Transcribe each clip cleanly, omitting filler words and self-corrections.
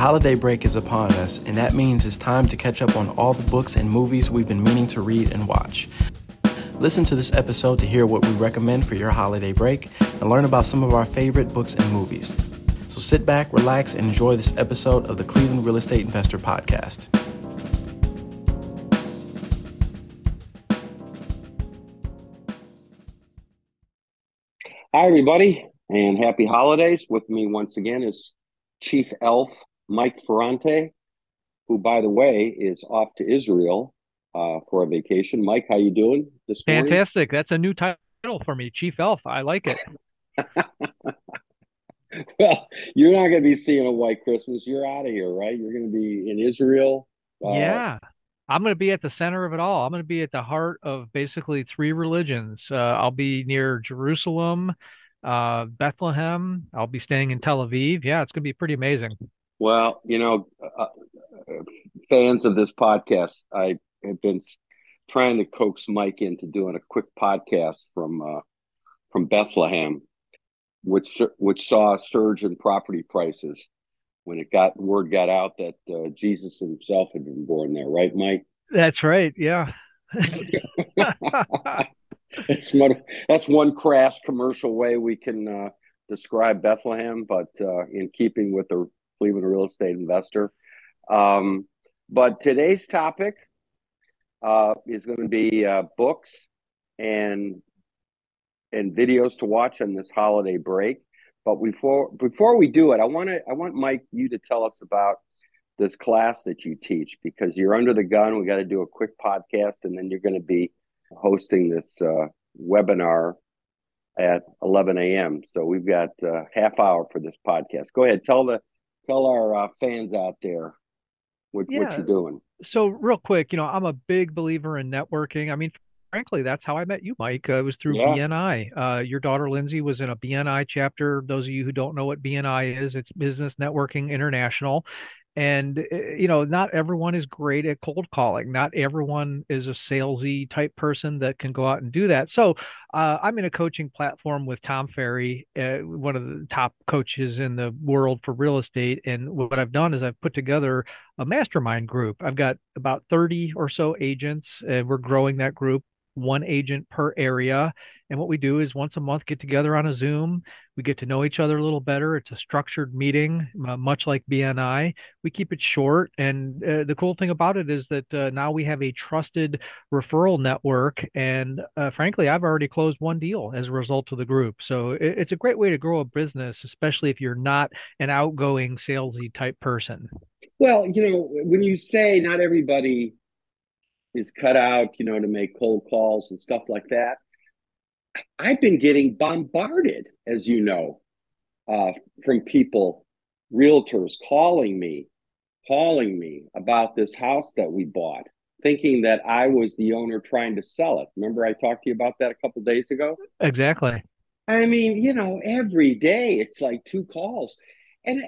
holiday break is upon us, and that means it's time to catch up on all the books and movies we've been meaning to read and watch. Listen to this episode to hear what we recommend for your holiday break and learn about some of our favorite books and movies. So sit back, relax, and enjoy this episode of the Cleveland Real Estate Investor Podcast. Hi, everybody, and happy holidays. With me once again is Chief Elf Mike Ferrante, who, by the way, is off to Israel for a vacation. Mike, how you doing this morning? Fantastic. That's a new title for me, Chief Elf. I like it. Well, you're not going to be seeing a white Christmas. You're out of here, right? You're going to be in Israel. Yeah. I'm going to be at the center of it all. I'm going to be at the heart of basically three religions. I'll be near Jerusalem, Bethlehem. I'll be staying in Tel Aviv. Yeah, it's going to be pretty amazing. Well, fans of this podcast, I have been trying to coax Mike into doing a quick podcast from Bethlehem, which saw a surge in property prices when word got out that Jesus himself had been born there, right, Mike? That's right. Yeah. That's one crass commercial way we can describe Bethlehem, but in keeping with the Cleveland Real Estate Investor. But today's topic is going to be books and videos to watch on this holiday break. But before we do it, I want Mike, you to tell us about this class that you teach, because you're under the gun. We got to do a quick podcast, and then you're going to be hosting this webinar at 11 a.m. So we've got a half hour for this podcast. Go ahead, tell our fans out there what you're doing. So real quick, I'm a big believer in networking. I mean, frankly, that's how I met you, Mike. It was through BNI. Your daughter, Lindsay, was in a BNI chapter. Those of you who don't know what BNI is, it's Business Networking International. And, not everyone is great at cold calling. Not everyone is a salesy type person that can go out and do that. So I'm in a coaching platform with Tom Ferry, one of the top coaches in the world for real estate. And what I've done is I've put together a mastermind group. I've got about 30 or so agents, and we're growing that group, one agent per area. And what we do is once a month get together on a Zoom. We get to know each other a little better. It's a structured meeting, much like BNI. We keep it short. And the cool thing about it is that now we have a trusted referral network. And frankly, I've already closed one deal as a result of the group. So it's a great way to grow a business, especially if you're not an outgoing salesy type person. Well, when you say not everybody is cut out, to make cold calls and stuff like that, I've been getting bombarded, as you know, from people, realtors calling me about this house that we bought, thinking that I was the owner trying to sell it. Remember I talked to you about that a couple of days ago? Exactly. I mean, every day it's like two calls. And,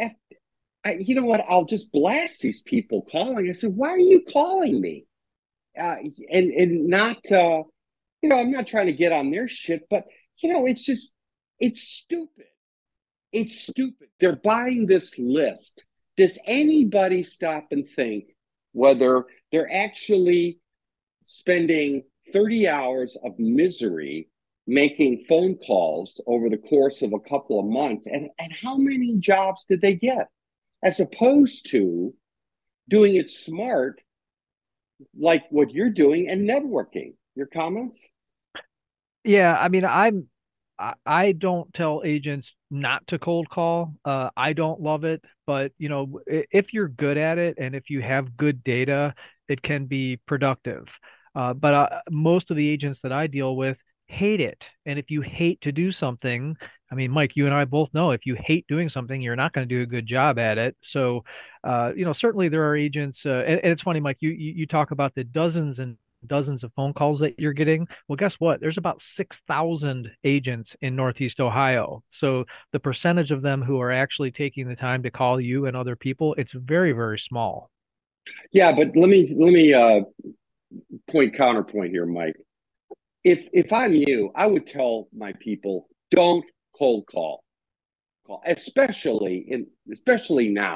you know what? I'll just blast these people calling. I said, why are you calling me? And not, I'm not trying to get on their shit, but, it's stupid. It's stupid. They're buying this list. Does anybody stop and think whether they're actually spending 30 hours of misery making phone calls over the course of a couple of months? And how many jobs did they get? As opposed to doing it smart, like what you're doing, and networking. Your comments? Yeah, I mean, I don't tell agents not to cold call. I don't love it, but if you're good at it and if you have good data, it can be productive. But most of the agents that I deal with hate it. And if you hate to do something, I mean, Mike, you and I both know if you hate doing something, you're not going to do a good job at it. So, certainly there are agents, and it's funny, Mike, you talk about the dozens and dozens of phone calls that you're getting. Well, guess what? There's about 6,000 agents in Northeast Ohio. So the percentage of them who are actually taking the time to call you and other people, it's very, very small. Yeah, but let me counterpoint here, Mike. If I'm you, I would tell my people, don't cold call, especially now.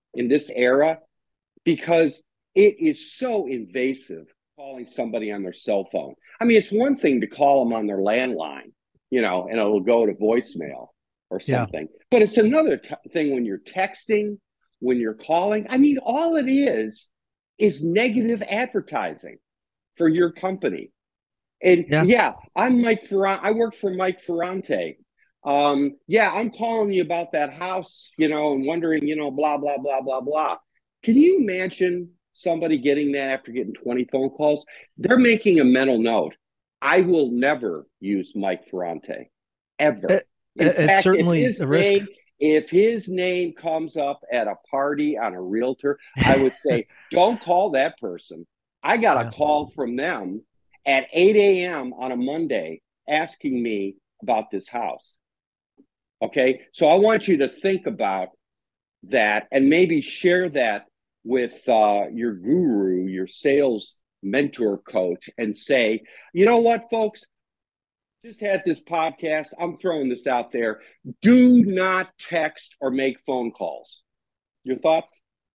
in this era because it is so invasive calling somebody on their cell phone. I mean, it's one thing to call them on their landline, and it'll go to voicemail or Yeah. something. But it's another thing when you're texting, when you're calling. I mean, all it is negative advertising for your company. And Yeah. yeah, I'm Mike Ferrante. I work for Mike Ferrante. Yeah, I'm calling you about that house, and wondering, blah, blah, blah, blah, blah. Can you imagine somebody getting that after getting 20 phone calls? They're making a mental note. I will never use Mike Ferrante, ever. In It's fact, certainly a risk. if his name comes up at a party on a realtor, I would say, don't call that person. I got a Yeah. call from them at 8 a.m. on a Monday asking me about this house. Okay. So I want you to think about that and maybe share that with your guru, your sales mentor coach, and say, you know what, folks? Just had this podcast. I'm throwing this out there. Do not text or make phone calls. Your thoughts?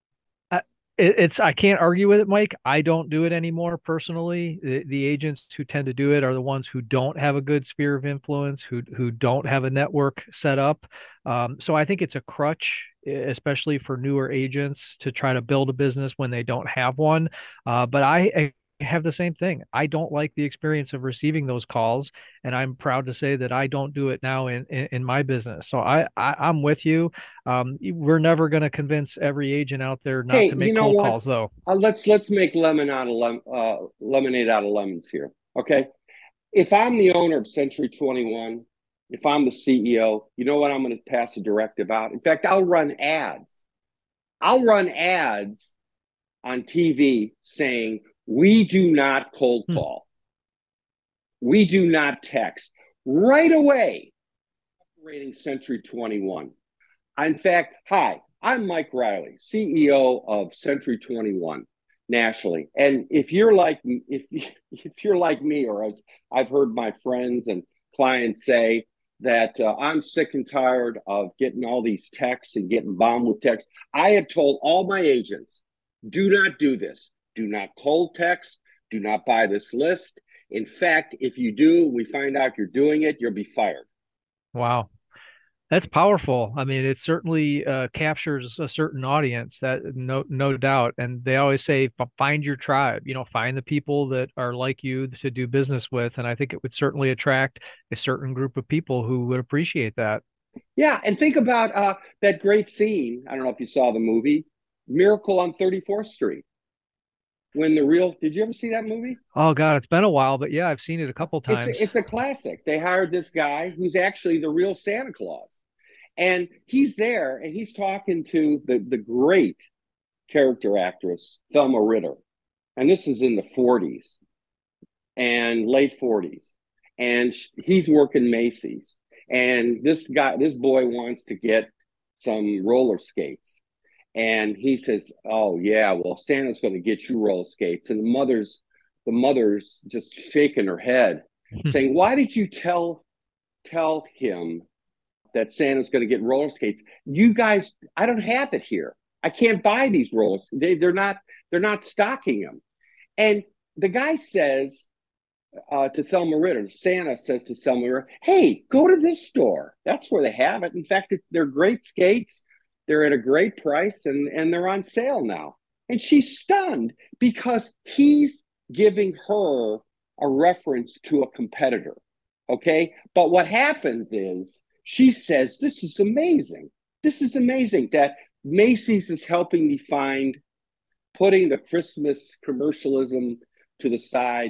I can't argue with it, Mike. I don't do it anymore personally. The agents who tend to do it are the ones who don't have a good sphere of influence, who don't have a network set up. So I think it's a crutch, especially for newer agents to try to build a business when they don't have one. But I have the same thing. I don't like the experience of receiving those calls, and I'm proud to say that I don't do it now in my business. So I'm with you. We're never going to convince every agent out there not Hey, to you make know cold what? calls, though. Let's make lemonade out of lemons here. Okay. If I'm the owner of Century 21, if I'm the CEO, you know what I'm going to pass a directive out? In fact, I'll run ads. I'll run ads on TV saying, we do not cold Hmm. call. We do not text. Right away, operating Century 21. In fact, hi, I'm Mike Riley, CEO of Century 21 nationally. And if you're like if you're like me, or as I've heard my friends and clients say that I'm sick and tired of getting all these texts and getting bombed with texts, I have told all my agents, do not do this. Do not cold text. Do not buy this list. In fact, if you do, we find out you're doing it, you'll be fired. Wow. That's powerful. I mean, it certainly captures a certain audience, that no doubt. And they always say, find your tribe, find the people that are like you to do business with. And I think it would certainly attract a certain group of people who would appreciate that. Yeah, and think about that great scene. I don't know if you saw the movie Miracle on 34th Street. Did you ever see that movie? Oh God, it's been a while, but yeah, I've seen it a couple times. It's a classic. They hired this guy who's actually the real Santa Claus. And he's there and he's talking to the great character actress, Thelma Ritter. And this is in the 40s and late 40s. And he's working Macy's. And this boy wants to get some roller skates. And he says, "Oh yeah, well Santa's going to get you roller skates." And the mother's just shaking her head, saying, "Why did you tell him that Santa's going to get roller skates? You guys, I don't have it here. I can't buy these rollers. They're not stocking them." And the guy says to Thelma Ritter, Santa says to Thelma Ritter, "Hey, go to this store. That's where they have it. In fact, they're great skates. They're at a great price and they're on sale now." And she's stunned because he's giving her a reference to a competitor. Okay. But what happens is she says, "This is amazing. This is amazing that Macy's is helping me putting the Christmas commercialism to the side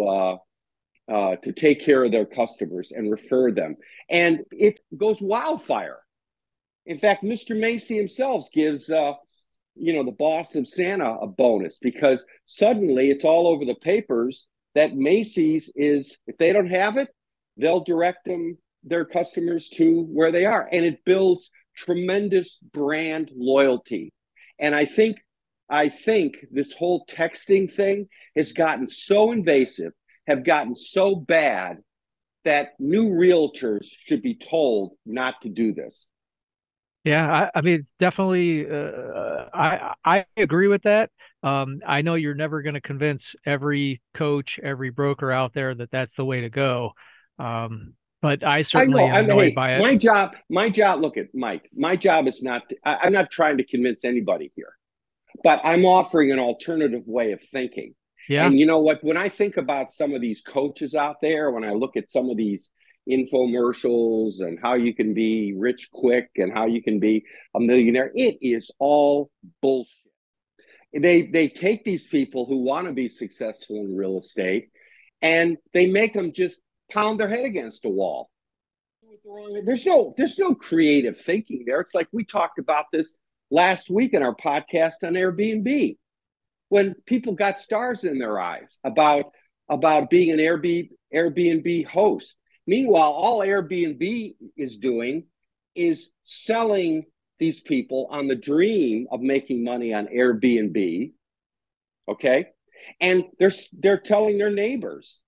to take care of their customers and refer them." And it goes wildfire. In fact, Mr. Macy himself gives the boss of Santa a bonus because suddenly it's all over the papers that Macy's is, if they don't have it, they'll direct their customers to where they are. And it builds tremendous brand loyalty. And I think this whole texting thing has gotten so invasive, have gotten so bad that new realtors should be told not to do this. Yeah, I mean, definitely, I agree with that. I know you're never going to convince every coach, every broker out there that that's the way to go. But I I certainly know. am annoyed Hey, by it. my job. Look at Mike. My job is not. I'm not trying to convince anybody here, but I'm offering an alternative way of thinking. Yeah. And you know what? When I think about some of these coaches out there, when I look at some of these infomercials and how you can be rich quick and how you can be a millionaire, it is all bullshit. They take these people who want to be successful in real estate and they make them just pound their head against a wall. There's no creative thinking there. It's like we talked about this last week in our podcast on Airbnb when people got stars in their eyes about being an Airbnb host. Meanwhile, all Airbnb is doing is selling these people on the dream of making money on Airbnb. Okay, and they're telling their neighbors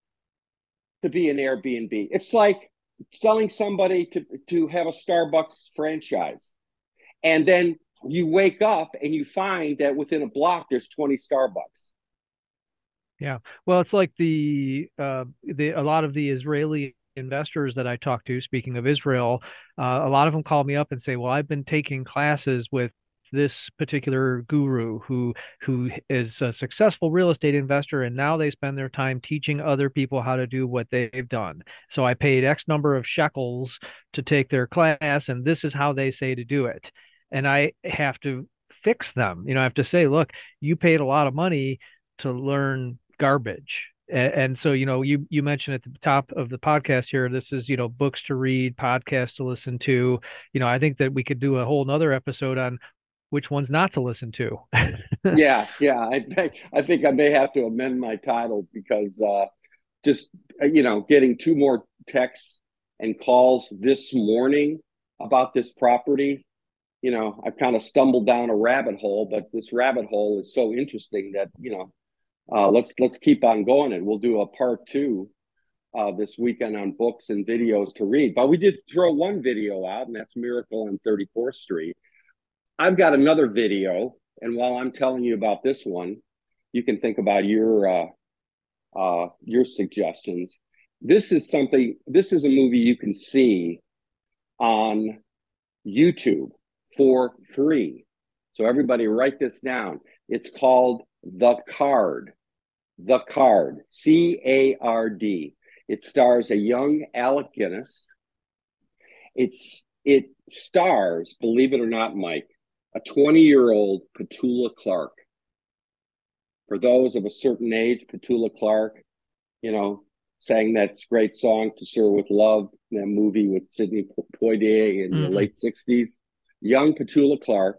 to be an Airbnb. It's like telling somebody to have a Starbucks franchise, and then you wake up and you find that within a block there's 20 Starbucks. Yeah. Well, it's like the a lot of the Israeli investors that I talk to, speaking of Israel, a lot of them call me up and say, "Well, I've been taking classes with this particular guru who is a successful real estate investor, and now they spend their time teaching other people how to do what they've done. So I paid X number of shekels to take their class, and this is how they say to do it." And I have to fix them. I have to say, "Look, you paid a lot of money to learn garbage." And so, you mentioned at the top of the podcast here, this is, books to read, podcasts to listen to. I think that we could do a whole nother episode on which ones not to listen to. Yeah. I think I may have to amend my title because just getting two more texts and calls this morning about this property. I've kind of stumbled down a rabbit hole, but this rabbit hole is so interesting that let's keep on going, and we'll do a part two this weekend on books and videos to read. But we did throw one video out, and that's Miracle on 34th Street. I've got another video, and while I'm telling you about this one, you can think about your suggestions. This is something. This is a movie you can see on YouTube for free. So everybody, write this down. It's called The Card. The Card. CARD. It stars a young Alec Guinness. It stars, believe it or not, Mike, a 20-year-old Petula Clark. For those of a certain age, Petula Clark, sang that great song "To Sir with Love," that movie with Sidney Poitier in the late 60s. Young Petula Clark.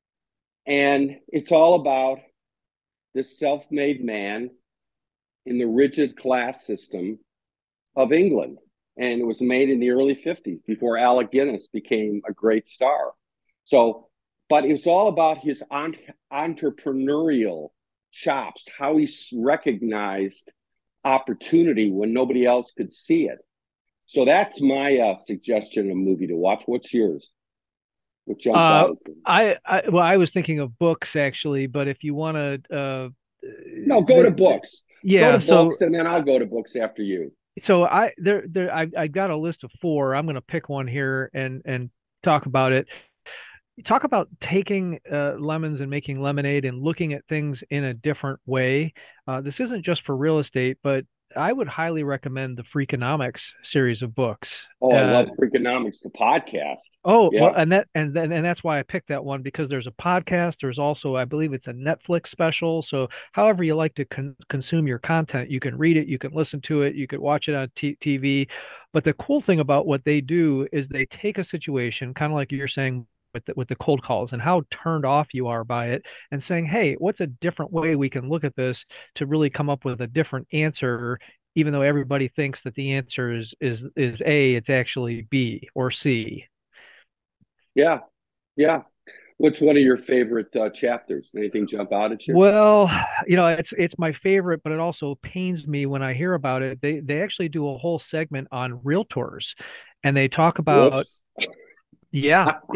And it's all about this self-made man in the rigid class system of England. And it was made in the early 50s before Alec Guinness became a great star. So, but it was all about his entrepreneurial chops, how he recognized opportunity when nobody else could see it. So that's my suggestion of movie to watch. What's yours? What jumps out? I was thinking of books actually, but if you want to, no, go to books. Yeah, go to books, and then I'll go to books after you. So I got a list of four. I'm going to pick one here and talk about it. Talk about taking lemons and making lemonade and looking at things in a different way. This isn't just for real estate, but I would highly recommend the Freakonomics series of books. Oh, I love Freakonomics, the podcast. Oh, yeah. Well, and that's why I picked that one, because there's a podcast. There's also, I believe it's a Netflix special. So however you like to consume your content, you can read it, you can listen to it, you could watch it on TV. But the cool thing about what they do is they take a situation, kind of like you're saying with the cold calls and how turned off you are by it, and saying, hey, what's a different way we can look at this to really come up with a different answer, even though everybody thinks that the answer is A, it's actually B or C. Yeah. What's one of your favorite chapters? Anything jump out at you? Well, it's my favorite, but it also pains me when I hear about it. They actually do a whole segment on realtors, and they talk about. Whoops. Yeah.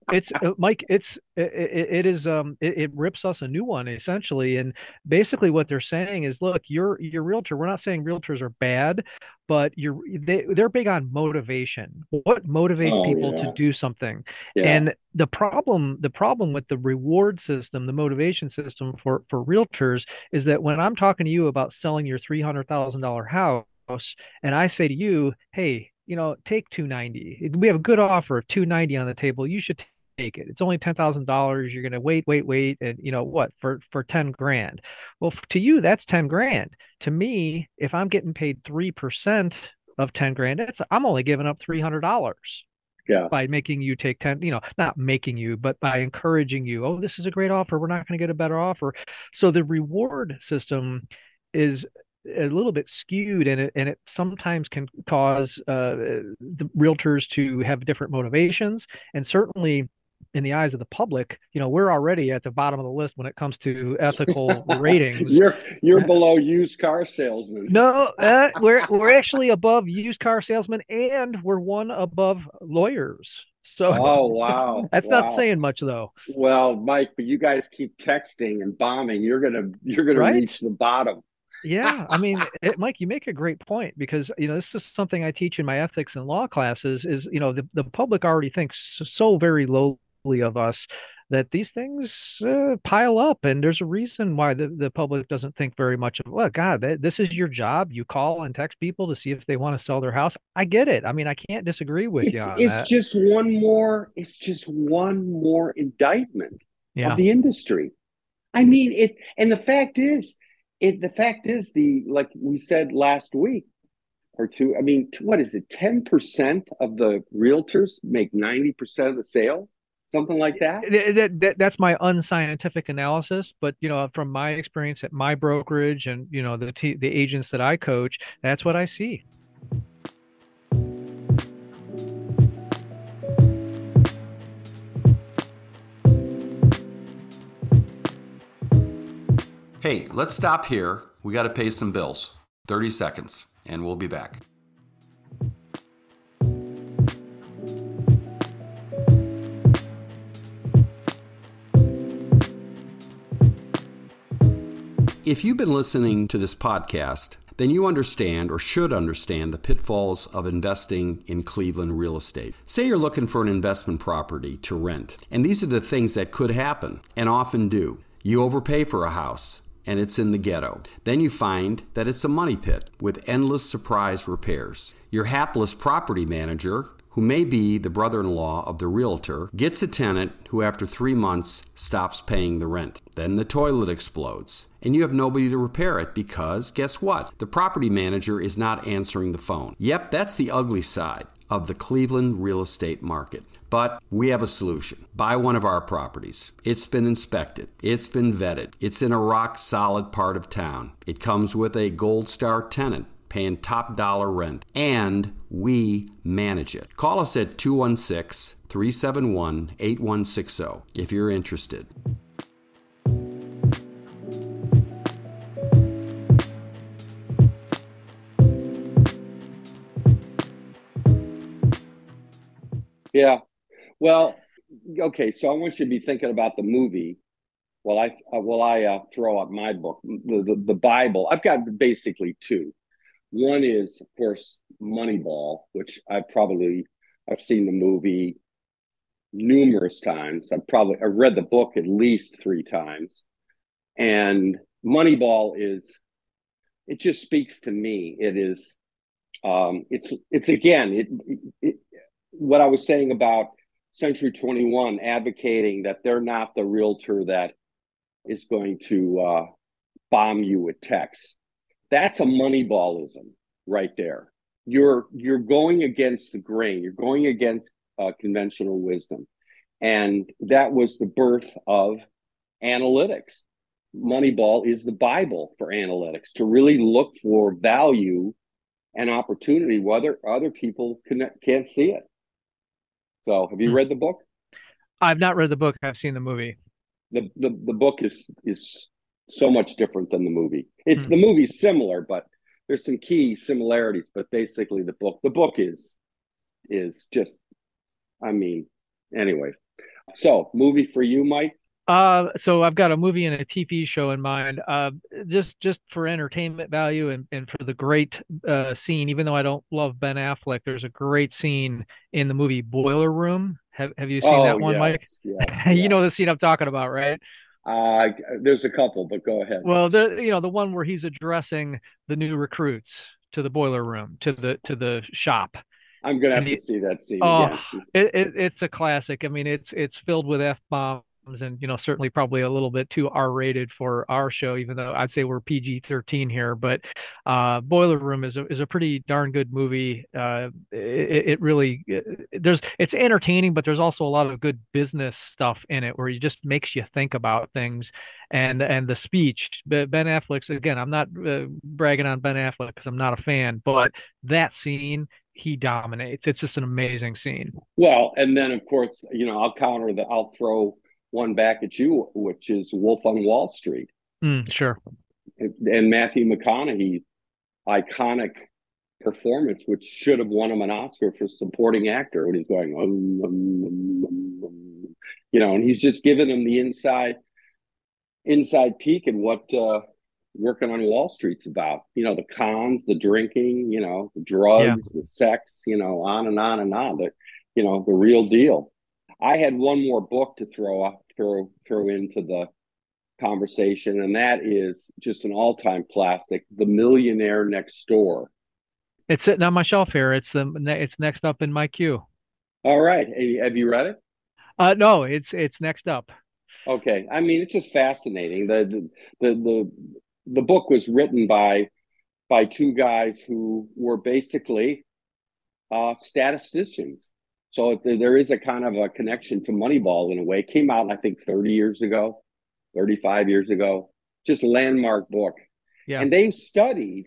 It's Mike, it is it rips us a new one essentially. And basically what they're saying is, look, your realtor, we're not saying realtors are bad, but they're big on motivation. What motivates Oh people to yeah, do something? yeah. And the problem with the reward system, the motivation system for realtors is that when I'm talking to you about selling your $300,000 house, and I say to you, hey, take 290. We have a good offer of 290 on the table. You should take it. It's only $10,000. You're going to wait, and what for 10 grand. Well, to you, that's 10 grand. To me, if I'm getting paid 3% of 10 grand, I'm only giving up $300 Yeah. by making you take 10, not making you, but by encouraging you. Oh, this is a great offer. We're not going to get a better offer. So the reward system is a little bit skewed, and it sometimes can cause the realtors to have different motivations. And certainly in the eyes of the public, we're already at the bottom of the list when it comes to ethical ratings. You're below used car salesman. No, we're actually above used car salesmen, and we're one above lawyers. So Oh wow, that's not wow. saying much, though, Well, Mike, but you guys keep texting and bombing. You're gonna right? reach the bottom. Yeah, I mean, Mike, you make a great point because this is something I teach in my ethics and law classes. Is the public already thinks so very lowly of us that these things pile up, and there's a reason why the public doesn't think very much of. Well, God, this is your job. You call and text people to see if they want to sell their house. I get it. I mean, I can't disagree with you It's on it's that. just one more indictment of Yeah. the industry. I mean it, and the fact is the like we said last week or two. I mean, what is it? 10% of the realtors make 90% of the sales, something like that. That's my unscientific analysis, but from my experience at my brokerage and the agents that I coach, that's what I see. Hey, let's stop here. We got to pay some bills. 30 seconds, and we'll be back. If you've been listening to this podcast, then you understand or should understand the pitfalls of investing in Cleveland real estate. Say you're looking for an investment property to rent, and these are the things that could happen and often do. You overpay for a house, and it's in the ghetto. Then you find that it's a money pit with endless surprise repairs. Your hapless property manager, who may be the brother-in-law of the realtor, gets a tenant who after 3 months stops paying the rent. Then the toilet explodes, and you have nobody to repair it because, guess what? The property manager is not answering the phone. Yep, that's the ugly side of the Cleveland real estate market. But we have a solution. Buy one of our properties. It's been inspected. It's been vetted. It's in a rock-solid part of town. It comes with a Gold Star tenant paying top dollar rent, and we manage it. Call us at 216-371-8160 if you're interested. Yeah. Well, okay. So I want you to be thinking about the movie while I throw up my book, the Bible. I've got basically two. One is, of course, Moneyball, which I've seen the movie numerous times. I've read the book at least three times. And Moneyball it just speaks to me. It's again, what I was saying about Century 21 advocating that they're not the realtor that is going to bomb you with texts. That's a moneyballism right there. You're going against the grain. You're going against conventional wisdom, and that was the birth of analytics. Moneyball is the Bible for analytics, to really look for value and opportunity, whether other people can't see it. So, have you Hmm. read the book? I've not read the book. I've seen the movie. The book is so much different than the movie. It's Hmm. the movie's similar, but there's some key similarities. But basically, the book is just, I mean, anyway. So, movie for you, Mike? So I've got a movie and a TV show in mind. Just for entertainment value and for the great scene. Even though I don't love Ben Affleck, there's a great scene in the movie Boiler Room. Have you seen Oh, that one, Mike? yes, yes, You yes. know the scene I'm talking about, right? Uh, there's a couple, but go ahead. Well, the one where he's addressing the new recruits to the boiler room, to the shop, I'm gonna and have to he see that scene oh, again. it's a classic. I mean, it's filled with F bombs and certainly probably a little bit too R-rated for our show, even though I'd say we're PG-13 here. But Boiler Room is a pretty darn good movie. It really it's entertaining, but there's also a lot of good business stuff in it where it just makes you think about things. And the speech, Ben Affleck's again. I'm not bragging on Ben Affleck because I'm not a fan, but that scene he dominates. It's just an amazing scene. Well, and then of course, I'll throw one back at you, which is Wolf on Wall Street, Sure. and Matthew McConaughey, iconic performance, which should have won him an Oscar for supporting actor. When he's going, and he's just giving him the inside peek at what working on Wall Street's about. The cons, the drinking, the Yeah. drugs, the sex, on and on and on. The real deal. I had one more book to throw into the conversation, and that is just an all-time classic, The Millionaire Next Door. It's sitting on my shelf here. It's next up in my queue. All right. Hey, have you read it? No, it's next up. Okay. I mean, it's just fascinating. The book was written by two guys who were basically statisticians. So there is a kind of a connection to Moneyball in a way. It came out, I think, 30 years ago, 35 years ago. Just landmark book. Yeah. And they studied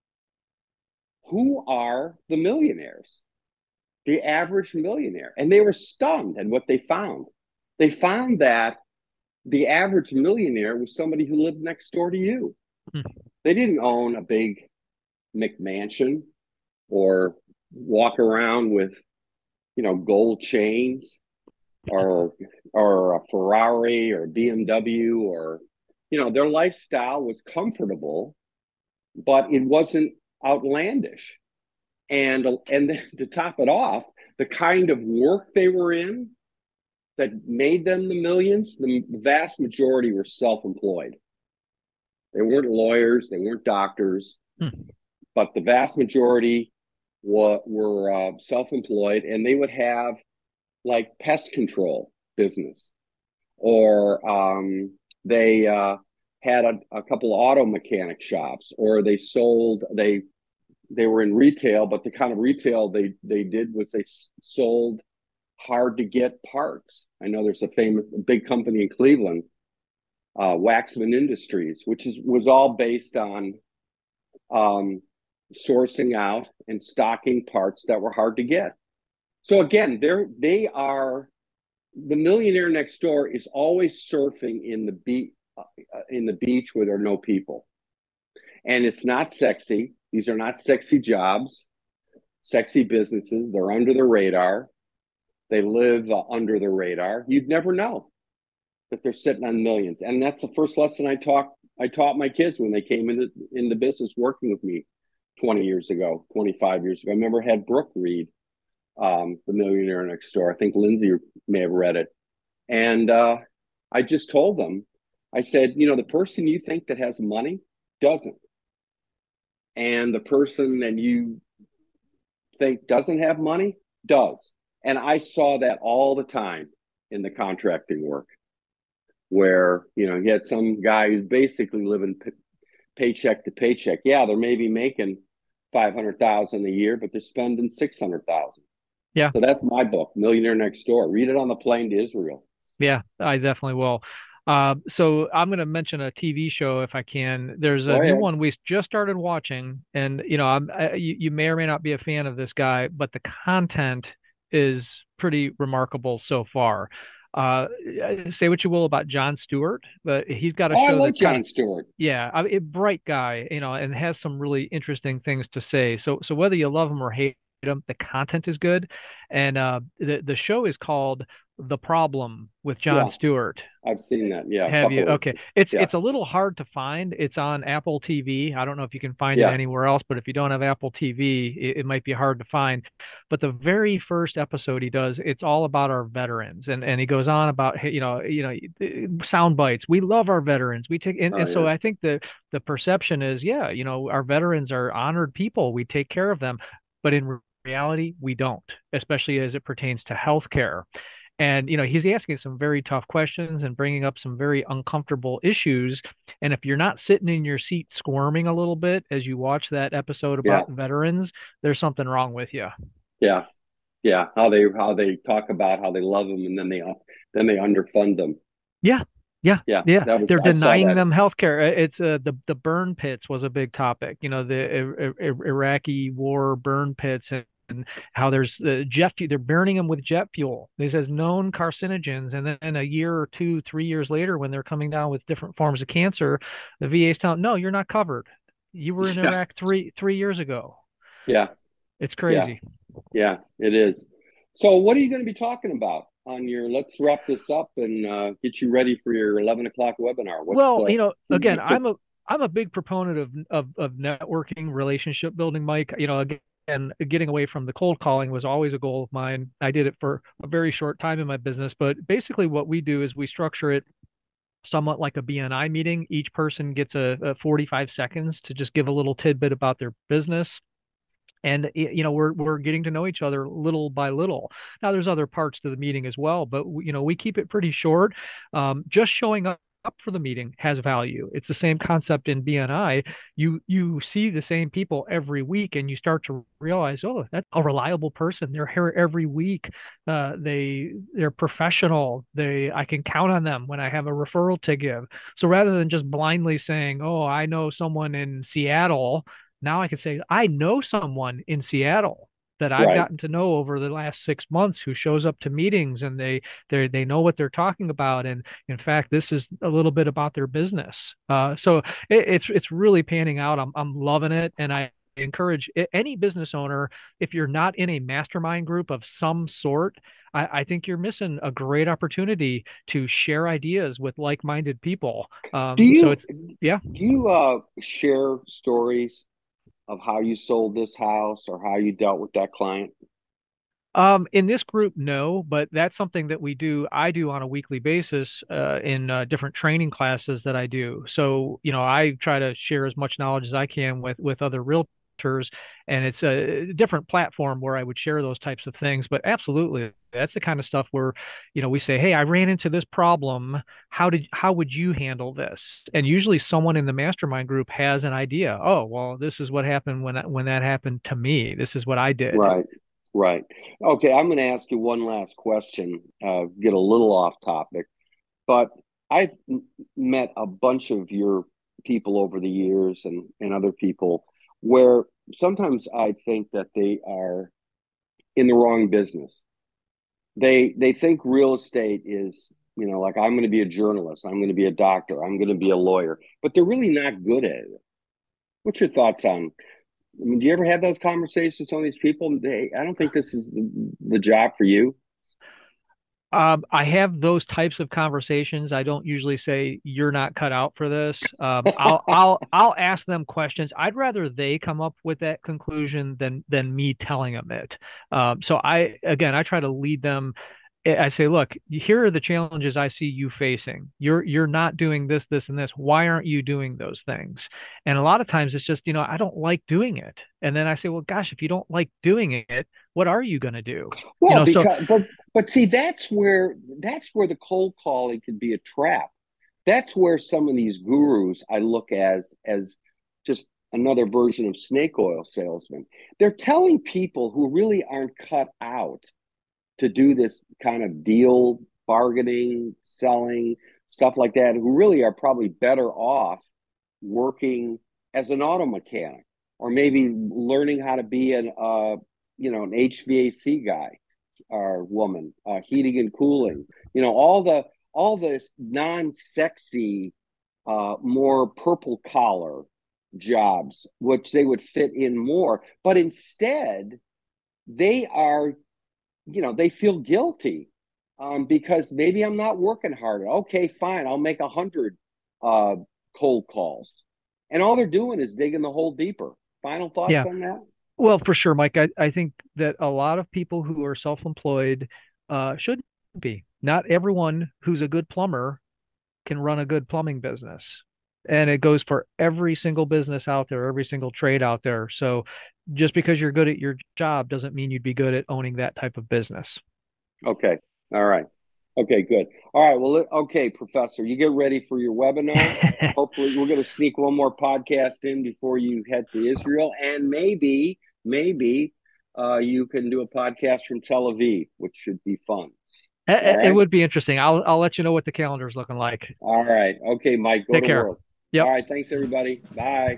who are the millionaires, the average millionaire. And they were stunned at what they found. They found that the average millionaire was somebody who lived next door to you. Hmm. They didn't own a big McMansion or walk around with, gold chains or a Ferrari or a BMW or, their lifestyle was comfortable, but it wasn't outlandish. And then to top it off, the kind of work they were in that made them the millions, the vast majority were self-employed. They weren't lawyers, they weren't doctors, but the vast majority were self-employed, and they would have like pest control business, or they had a couple of auto mechanic shops, or they were in retail, but the kind of retail they did was they sold hard to get parts. I know there's a big company in Cleveland, Waxman Industries, which was all based on sourcing out and stocking parts that were hard to get. So again, they are the millionaire next door is always surfing in the beach where there are no people, and it's not sexy. These are not sexy jobs, sexy businesses. They're under the radar. They live under the radar. You'd never know that they're sitting on millions. And that's the first lesson I taught my kids when they came into business working with me 20 years ago, 25 years ago. I remember I had Brooke read The Millionaire Next Door. I think Lindsay may have read it. And I just told them, I said, the person you think that has money doesn't. And the person that you think doesn't have money does. And I saw that all the time in the contracting work, where, you had some guy who's basically living paycheck to paycheck. Yeah, they're maybe making 500,000 a year, but they're spending 600,000. Yeah. So that's my book, Millionaire Next Door. Read it on the plane to Israel. Yeah, I definitely will. So I'm going to mention a TV show if I can. There's a new one we just started watching, and you may or may not be a fan of this guy, but the content is pretty remarkable so far. Say what you will about Jon Stewart, but he's got a show I love that's Jon Stewart. Yeah, a bright guy, and has some really interesting things to say. So whether you love him or hate him, the content is good, and the show is called The Problem with Jon Yeah, Stewart? I've seen that. Yeah, a Have you? couple of, Okay. yeah, It's a little hard to find. It's on Apple TV. I don't know if you can find it yeah. anywhere else, but if you don't have Apple TV, it might be hard to find. But the very first episode he does, it's all about our veterans, and he goes on about, hey, sound bites. We love our veterans. We take Oh and so yeah, I think the perception is, yeah, our veterans are honored people. We take care of them, but in reality, we don't, especially as it pertains to healthcare. And he's asking some very tough questions and bringing up some very uncomfortable issues. And if you're not sitting in your seat squirming a little bit as you watch that episode yeah, about veterans, there's something wrong with you. yeah, yeah. How they talk about how they love them, and then they underfund them. Yeah, yeah, Yeah, yeah. that was They're I saw denying that. them health care. It's the burn pits was a big topic. The Iraqi war burn pits, and how there's jet fuel. They're burning them with jet fuel. This has known carcinogens, and then a year or two, 3 years later, when they're coming down with different forms of cancer, the VA is telling, no, you're not covered. You were in Yeah, Iraq three years ago. yeah, It's yeah, crazy. yeah. It is. So, what are you going to be talking about on your? Let's wrap this up and get you ready for your 11 o'clock webinar. What's Well, again, you put? I'm a big proponent of networking, relationship building, Mike. Again, getting away from the cold calling was always a goal of mine. I did it for a very short time in my business, but basically what we do is we structure it somewhat like a BNI meeting. Each person gets a 45 seconds to just give a little tidbit about their business. And we're getting to know each other little by little. Now there's other parts to the meeting as well, but we keep it pretty short. Just showing up for the meeting has value. It's the same concept in BNI. You see the same people every week, and you start to realize, oh, that's a reliable person. They're here every week. They're professional. I can count on them when I have a referral to give. So rather than just blindly saying, oh, I know someone in Seattle, now I can say, I know someone in Seattle that I've Right. gotten to know over the last 6 months who shows up to meetings, and they know what they're talking about. And in fact, this is a little bit about their business. So it's really panning out. I'm loving it. And I encourage any business owner, if you're not in a mastermind group of some sort, I think you're missing a great opportunity to share ideas with like-minded people. Do So you it's, yeah. share stories of how you sold this house or how you dealt with that client? In this group, no, but that's something that I do on a weekly basis, in different training classes that I do. So, I try to share as much knowledge as I can with other realtors, and it's a different platform where I would share those types of things. But absolutely, that's the kind of stuff where, we say, hey, I ran into this problem. How would you handle this? And usually someone in the mastermind group has an idea. Oh, well, this is what happened when that happened to me. This is what I did. Right, right. Okay, I'm going to ask you one last question, get a little off topic, but I've met a bunch of your people over the years and other people where sometimes I think that they are in the wrong business. They think real estate is, like I'm going to be a journalist, I'm going to be a doctor, I'm going to be a lawyer, but they're really not good at it. What's your thoughts on? I mean, do you ever have those conversations with some of these people? I don't think this is the job for you. I have those types of conversations. I don't usually say you're not cut out for this. I'll ask them questions. I'd rather they come up with that conclusion than me telling them it. So I try to lead them. I say, look, here are the challenges I see you facing. You're not doing this, this, and this. Why aren't you doing those things? And a lot of times it's just, I don't like doing it. And then I say, well, gosh, if you don't like doing it, what are you going to do? Well, So but see, that's where the cold calling can be a trap. That's where some of these gurus I look as just another version of snake oil salesmen. They're telling people who really aren't cut out to do this kind of deal bargaining, selling, stuff like that, who really are probably better off working as an auto mechanic or maybe learning how to be an HVAC guy or woman, heating and cooling. All the non-sexy, more purple collar jobs, which they would fit in more, but instead they are, they feel guilty because maybe I'm not working harder. Okay, fine. I'll make 100 cold calls. And all they're doing is digging the hole deeper. Final thoughts on that? Well, for sure, Mike. I think that a lot of people who are self-employed should be. Not everyone who's a good plumber can run a good plumbing business. And it goes for every single business out there, every single trade out there. So just because you're good at your job doesn't mean you'd be good at owning that type of business. Okay. All right. Okay, good. All right. Well, okay, Professor, you get ready for your webinar. Hopefully, we're going to sneak one more podcast in before you head to Israel. And maybe you can do a podcast from Tel Aviv, which should be fun. It would be interesting. I'll let you know what the calendar is looking like. All right. Okay, Mike, go Take to care. work. Yep. All right. Thanks, everybody. Bye.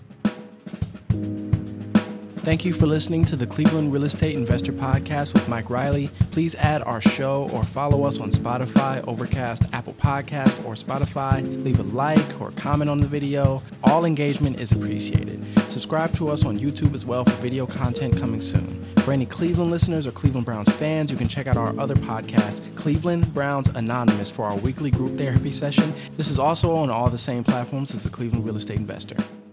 Thank you for listening to the Cleveland Real Estate Investor Podcast with Mike Riley. Please add our show or follow us on Spotify, Overcast, Apple Podcast, or Spotify. Leave a like or comment on the video. All engagement is appreciated. Subscribe to us on YouTube as well for video content coming soon. For any Cleveland listeners or Cleveland Browns fans, you can check out our other podcast, Cleveland Browns Anonymous, for our weekly group therapy session. This is also on all the same platforms as the Cleveland Real Estate Investor.